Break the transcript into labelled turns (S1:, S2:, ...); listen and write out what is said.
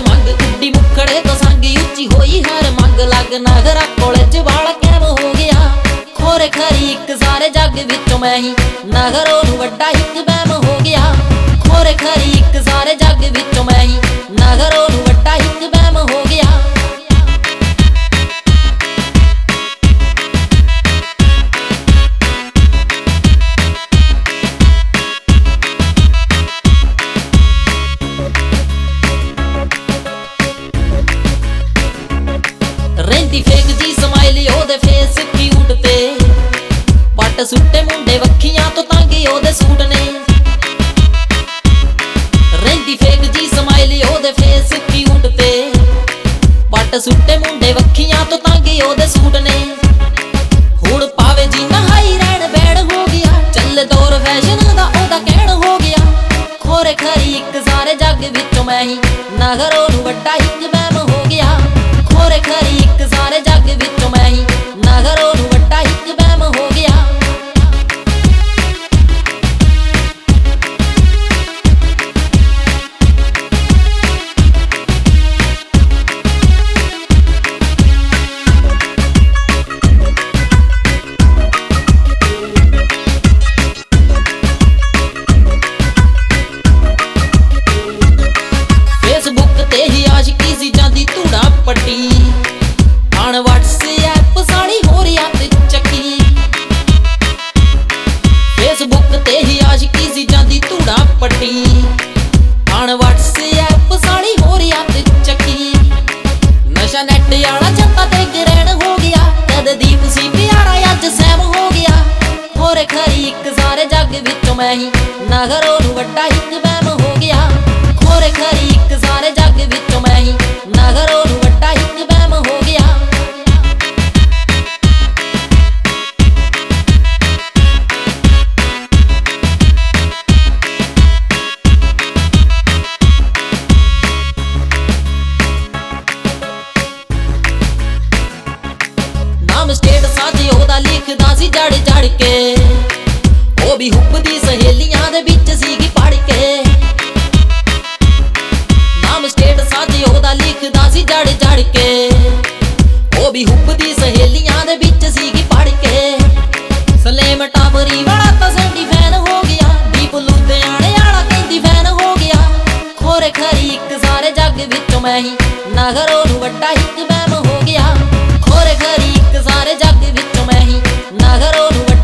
S1: ਮੰਗ ਉੱਡੀ ਮੁਖੜੇ ਤੋਂ ਸੰਗੀ ਉੱਚੀ ਹੋਈ ਹਰ ਮੰਗ ਲੱਗ ਨਗਰਾ ਕਾਲਜ ਵਾਲਾ ਕੈਮ ਹੋ ਗਿਆ ਖੋਰੇ ਖਰੀ ਇੱਕ ਸਾਰੇ ਜੱਗ ਵਿੱਚੋਂ ਮੈਂ ਹੀ ਨਗਰੋਂ ਨੂੰ ਵੱਡਾ ਇੱਕ ਵਹਿਮ ਹੋ ਗਿਆ ਖੋਰੇ ਖਰੀ ਇੱਕ ਸਾਰੇ ਜੱਗ ਵਿੱਚੋਂ ਮੈਂ ਹੀ ਨਗਰੋਂ ਨੂੰ ਵੱਡਾ ਇੱਕ ਵਹਿਮ ਹੋ ਗਿਆ ਰਹਿੰਦੀ ਫੇਕ ਜੀ ਸਮਾਈਲ ਉਹਦੇ ਫੇਸ ਕਿਊਟ ਤੇ ਪੱਟ ਸੁੱਟੇ ਮੁੰਡੇ ਵੱਖੀਆਂ ਤੋਂ ਤੰਗ ਉਹਦੇ ਸੂਟ ਨੇ ਰਹਿੰਦੀ ਫੇਕ ਜੀ ਸਮਾਈਲ ਉਹਦੇ ਫੇਸ ਕਿਊਟ ਤੇ ਪੱਟ ਸੁੱਟੇ ਮੁੰਡੇ ਵੱਖੀਆਂ ਤੋਂ ਤੰਗ ਉਹਦੇ ਸੂਟ ਨੇ ਹੁਣ ਪਾਵੇ ਜੀ ਨਹਾਈ ਰਹਿਣ ਬੈੜ ਹੋ ਗਿਆ ਚੱਲੇ ਦੌਰ ਫੈਸ਼ਨ ਦਾ ਉਹਦਾ ਕਹਿਣ ਹੋ ਗਿਆ ਖੋਰੇ ਖਰੀ ਇੱਕ ਸਾਰੇ ਜੱਗ ਵਿੱਚੋਂ ਮੈਂ ਹੀ ਨਗਰੋਂ ਨੂੰ ਵੱਡਾ ਇੱਕ ਵਹਿਮ ਹੋ ਗਿਆ ਖੋਰੇ ਖਰੀ ਇੱਕ ਸਾਰੇ ਜੱਗ ਵਿੱਚੋਂ ਮੈਂ ਹੀ ਨਗਰੋਂ ਨੂੰ ਵੱਡਾ ਇੱਕ ਵਹਿਮ ਹੋ ਗਿਆ ਫੇਸਬੁੱਕ ਤੇ ਹੀ ਆਸ਼ਕੀ ਸੀ ਜਾਂਦੀ ਧੂੜਾ ਪੱਟੀ ਆਣ WhatsApp ਸਾੜੀ ਹੋ ਰਿਆ ਤੇ ਚੱਕੀ ਫੇਸਬੁੱਕ ਤੇ ਹੀ ਆਸ਼ਕੀ ਸੀ ਜਾਂਦੀ ਧੂੜਾ ਪੱਟੀ ਆਣ WhatsApp ਸਾੜੀ ਹੋ ਰਿਆ ਤੇ ਚੱਕੀ ਨਸ਼ਾ ਨੈਟ ਵਾਲਾ ਜੱਤਾ ਤੇ ਗ੍ਰਹਿਣ ਹੋ ਗਿਆ ਕਦ ਦੀਪ ਸੀ ਪਿਆਰਾ ਅੱਜ ਸੈਮ ਹੋ ਗਿਆ ਖੋਰੇ ਖਰੀ ਇੱਕ ਸਾਰੇ ਜੱਗ ਵਿੱਚੋਂ ਮੈਂ ਹੀ ਨਗਰੋਂ ਨੂੰ ਵੱਡਾ ਇੱਕ ਵਹਿਮ ਹੋ ਗਿਆ ਖੋਰੇ ਖਰੀ ਇੱਕ ਸਾਰੇ ਜੱਗ ਵਿੱਚੋਂ ਮੈਂ ਹੀ ਨਗਰੋਂ ਨੂੰ ਵੱਡਾ ਇੱਕ ਵਹਿਮ ਹੋ ਗਿਆ ਨਾਮ ਸਟੇਟਸਾਂ ਤੇ ਉਹਦਾ ਲਿਖਦਾ ਸੀ ਜੜ ਜੜ ਕੇ ਉਹ ਵੀ ਹੁੱਬਦੀ ਸਹੇਲੀਆਂ ਦੇ ਵਿੱਚ ਸੀਗੀ ਪੜ ਕੇ ਨਾਮ ਸਟੇਟਸਾਂ ਤੇ ਉਹਦਾ ਲਿਖਦਾ ਸੀ ਜੜ ਜੜ ਕੇ ਉਹ ਵੀ ਹੁੱਬਦੀ ਸਹੇਲੀਆਂ ਦੇ ਵਿੱਚ ਸੀਗੀ ਪੜ ਕੇ ਸਲੇਮ ਟਾਵਰੀ ਵਾਲਾ ਤਾਂ ਸੈਂਡੀ ਫੈਨ ਹੋ ਗਿਆ ਦੀਪ ਲੁਧਿਆਣੇ ਵਾਲਾ ਕਹਿੰਦੀ ਫੈਨ ਹੋ ਗਿਆ ਖੋਰੇ ਖਰੀ ਇੱਕ ਸਾਰੇ ਜੱਗ ਵਿੱਚੋਂ ਮੈਂ ਹੀ ਨਗਰੋਂ ਨੂੰ ਵੱਡਾ ਇੱਕ ਵਹਿਮ ਹੋ ਗਿਆ ਖੋਰੇ ਖਰੀ ਇੱਕ ਸਾਰੇ ਜੱਗ ਵਿੱਚੋਂ ਮੈਂ ਹੀ ਨਗਰੋਂ ਨੂੰ